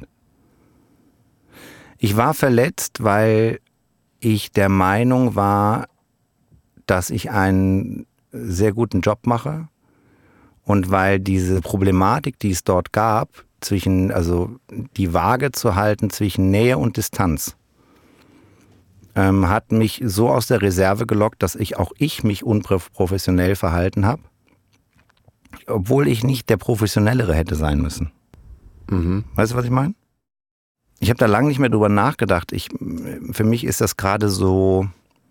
Ich war verletzt, weil ich der Meinung war, dass ich einen sehr guten Job mache und weil diese Problematik, die es dort gab, zwischen, also die Waage zu halten zwischen Nähe und Distanz, ähm, hat mich so aus der Reserve gelockt, dass ich auch ich mich unprofessionell verhalten habe, obwohl ich nicht der Professionellere hätte sein müssen. Mhm. Weißt du, was ich meine? Ich habe da lange nicht mehr drüber nachgedacht. Ich, für mich ist das gerade so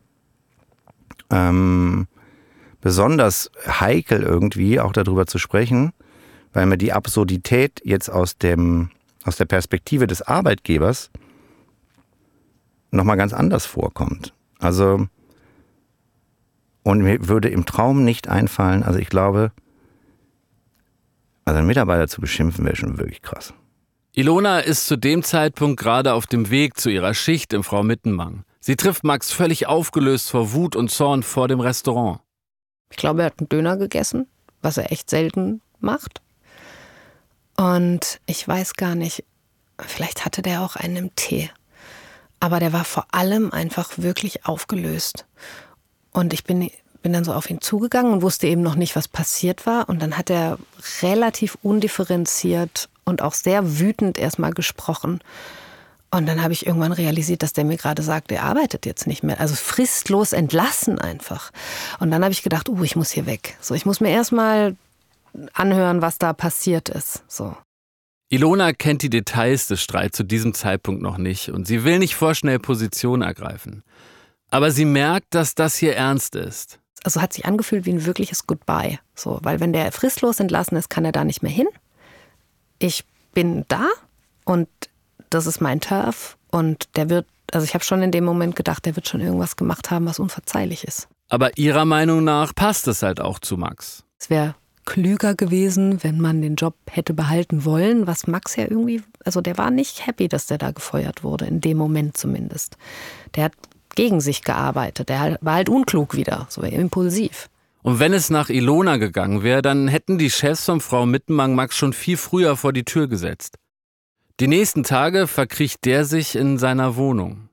ähm, besonders heikel irgendwie, auch darüber zu sprechen, weil mir die Absurdität jetzt aus dem, aus der Perspektive des Arbeitgebers nochmal ganz anders vorkommt. Also, und mir würde im Traum nicht einfallen, also ich glaube, also einen Mitarbeiter zu beschimpfen wäre schon wirklich krass. Ilona ist zu dem Zeitpunkt gerade auf dem Weg zu ihrer Schicht im Frau Mittenmang. Sie trifft Max völlig aufgelöst vor Wut und Zorn vor dem Restaurant. Ich glaube, er hat einen Döner gegessen, was er echt selten macht. Und ich weiß gar nicht, vielleicht hatte der auch einen im Tee. Aber der war vor allem einfach wirklich aufgelöst. Und ich bin, bin dann so auf ihn zugegangen und wusste eben noch nicht, was passiert war. Und dann hat er relativ undifferenziert und auch sehr wütend erstmal gesprochen. Und dann habe ich irgendwann realisiert, dass der mir gerade sagt, er arbeitet jetzt nicht mehr. Also fristlos entlassen einfach. Und dann habe ich gedacht, uh, ich muss hier weg. So, ich muss mir erstmal anhören, was da passiert ist. So. Ilona kennt die Details des Streits zu diesem Zeitpunkt noch nicht und sie will nicht vorschnell Position ergreifen. Aber sie merkt, dass das hier ernst ist. Also hat sich angefühlt wie ein wirkliches Goodbye. So, weil wenn der fristlos entlassen ist, kann er da nicht mehr hin. Ich bin da und das ist mein Turf und der wird, also ich habe schon in dem Moment gedacht, der wird schon irgendwas gemacht haben, was unverzeihlich ist. Aber ihrer Meinung nach passt es halt auch zu Max. Es wäre klüger gewesen, wenn man den Job hätte behalten wollen, was Max ja irgendwie, also der war nicht happy, dass der da gefeuert wurde, in dem Moment zumindest. Der hat gegen sich gearbeitet, der war halt unklug wieder, so impulsiv. Und wenn es nach Ilona gegangen wäre, dann hätten die Chefs von Frau Mittenmang Max schon viel früher vor die Tür gesetzt. Die nächsten Tage verkriecht der sich in seiner Wohnung.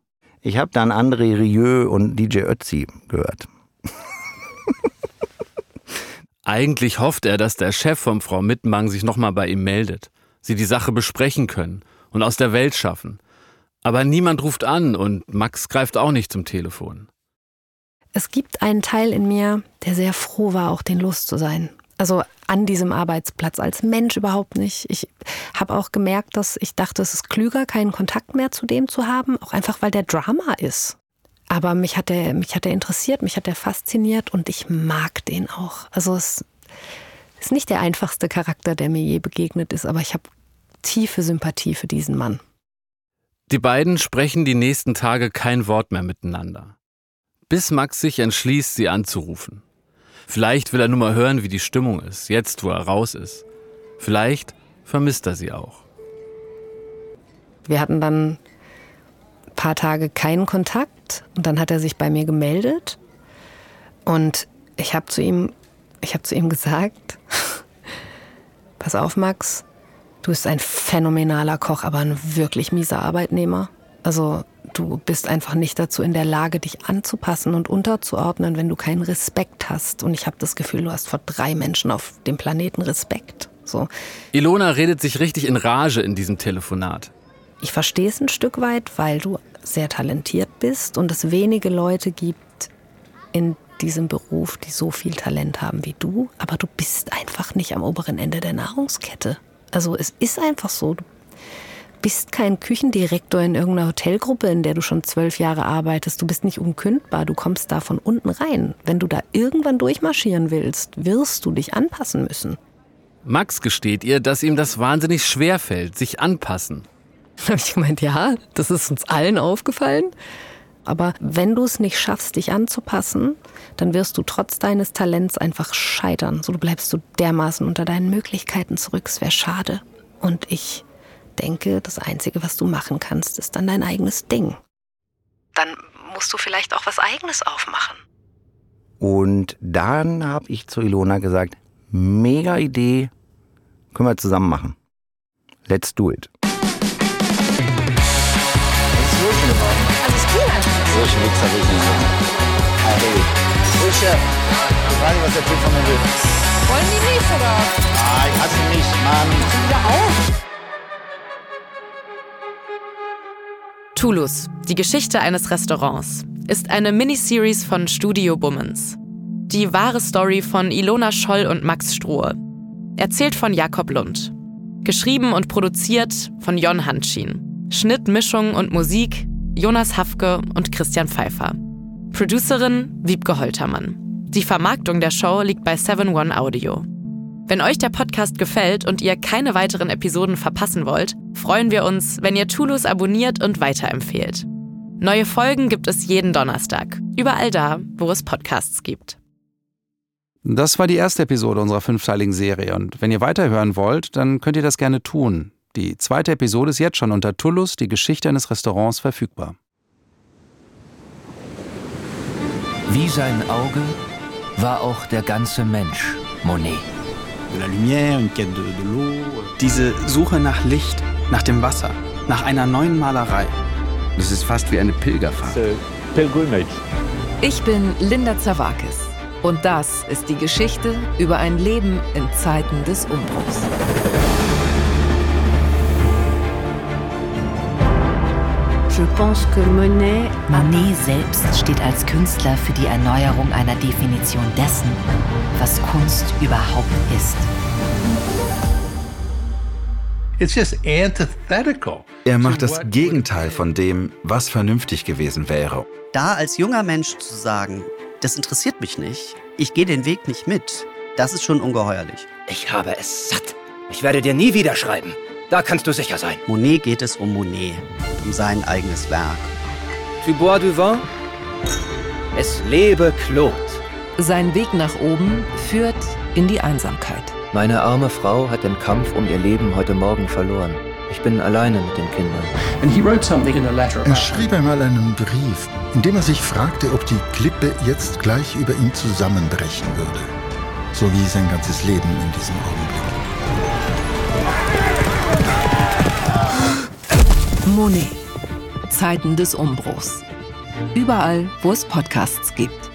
Ich habe dann André Rieu und D J Ötzi gehört. Eigentlich hofft er, dass der Chef von Frau Mittmann sich nochmal bei ihm meldet, sie die Sache besprechen können und aus der Welt schaffen. Aber niemand ruft an und Max greift auch nicht zum Telefon. Es gibt einen Teil in mir, der sehr froh war, auch den los zu sein. Also an diesem Arbeitsplatz, als Mensch überhaupt nicht. Ich habe auch gemerkt, dass ich dachte, es ist klüger, keinen Kontakt mehr zu dem zu haben, auch einfach, weil der Drama ist. Aber mich hat er, mich hat er interessiert, mich hat er fasziniert und ich mag den auch. Also es ist nicht der einfachste Charakter, der mir je begegnet ist, aber ich habe tiefe Sympathie für diesen Mann. Die beiden sprechen die nächsten Tage kein Wort mehr miteinander. Bis Max sich entschließt, sie anzurufen. Vielleicht will er nur mal hören, wie die Stimmung ist, jetzt wo er raus ist. Vielleicht vermisst er sie auch. Wir hatten dann ein paar Tage keinen Kontakt und dann hat er sich bei mir gemeldet und ich habe zu ihm, ich habe zu ihm gesagt, pass auf Max, du bist ein phänomenaler Koch, aber ein wirklich mieser Arbeitnehmer. Also du bist einfach nicht dazu in der Lage, dich anzupassen und unterzuordnen, wenn du keinen Respekt hast. Und ich habe das Gefühl, du hast vor drei Menschen auf dem Planeten Respekt. So. Ilona redet sich richtig in Rage in diesem Telefonat. Ich verstehe es ein Stück weit, weil du sehr talentiert bist und es wenige Leute gibt in diesem Beruf, die so viel Talent haben wie du. Aber du bist einfach nicht am oberen Ende der Nahrungskette. Also es ist einfach so, du bist kein Küchendirektor in irgendeiner Hotelgruppe, in der du schon zwölf Jahre arbeitest. Du bist nicht unkündbar, du kommst da von unten rein. Wenn du da irgendwann durchmarschieren willst, wirst du dich anpassen müssen. Max gesteht ihr, dass ihm das wahnsinnig schwer fällt, sich anpassen. Da habe ich gemeint, ja, das ist uns allen aufgefallen. Aber wenn du es nicht schaffst, dich anzupassen, dann wirst du trotz deines Talents einfach scheitern. So, du bleibst so dermaßen unter deinen Möglichkeiten zurück. Es wäre schade. Und ich denke, das Einzige, was du machen kannst, ist dann dein eigenes Ding. Dann musst du vielleicht auch was Eigenes aufmachen. Und dann habe ich zu Ilona gesagt, mega Idee, können wir zusammen machen. Let's do it. Also ist cool einfach. Solche Wichser will ich nicht haben. Hey, hey, Chef, ich weiß nicht, was der Typ von mir will. Wollen die nicht, oder? Ah, ich hasse mich, Mann. Wieder auf. Toulouse, die Geschichte eines Restaurants, ist eine Miniseries von Studio Bummens. Die wahre Story von Ilona Scholl und Max Strohe. Erzählt von Jakob Lund. Geschrieben und produziert von Jon Hanschin. Schnitt, Mischung und Musik Jonas Hafke und Christian Pfeiffer. Producerin Wiebke Holtermann. Die Vermarktung der Show liegt bei seven One Audio. Wenn euch der Podcast gefällt und ihr keine weiteren Episoden verpassen wollt, freuen wir uns, wenn ihr Toulouse abonniert und weiterempfehlt. Neue Folgen gibt es jeden Donnerstag, überall da, wo es Podcasts gibt. Das war die erste Episode unserer fünfteiligen Serie und wenn ihr weiterhören wollt, dann könnt ihr das gerne tun. Die zweite Episode ist jetzt schon unter Toulouse, die Geschichte eines Restaurants, verfügbar. Wie sein Auge war auch der ganze Mensch Monet. Diese Suche nach Licht, nach dem Wasser, nach einer neuen Malerei. Das ist fast wie eine Pilgerfahrt. Ich bin Linda Zawakis und das ist die Geschichte über ein Leben in Zeiten des Umbruchs. Monet selbst steht als Künstler für die Erneuerung einer Definition dessen, was Kunst überhaupt ist. Er macht das Gegenteil von dem, was vernünftig gewesen wäre. Da als junger Mensch zu sagen, das interessiert mich nicht, ich gehe den Weg nicht mit, das ist schon ungeheuerlich. Ich habe es satt. Ich werde dir nie wieder schreiben. Da kannst du sicher sein. Monet geht es um Monet, um sein eigenes Werk. Tu bois du vin? Es lebe Claude. Sein Weg nach oben führt in die Einsamkeit. Meine arme Frau hat den Kampf um ihr Leben heute Morgen verloren. Ich bin alleine mit den Kindern. Er schrieb einmal einen Brief, in dem er sich fragte, ob die Klippe jetzt gleich über ihm zusammenbrechen würde. So wie sein ganzes Leben in diesem Augenblick. Monet. Zeiten des Umbruchs. Überall, wo es Podcasts gibt.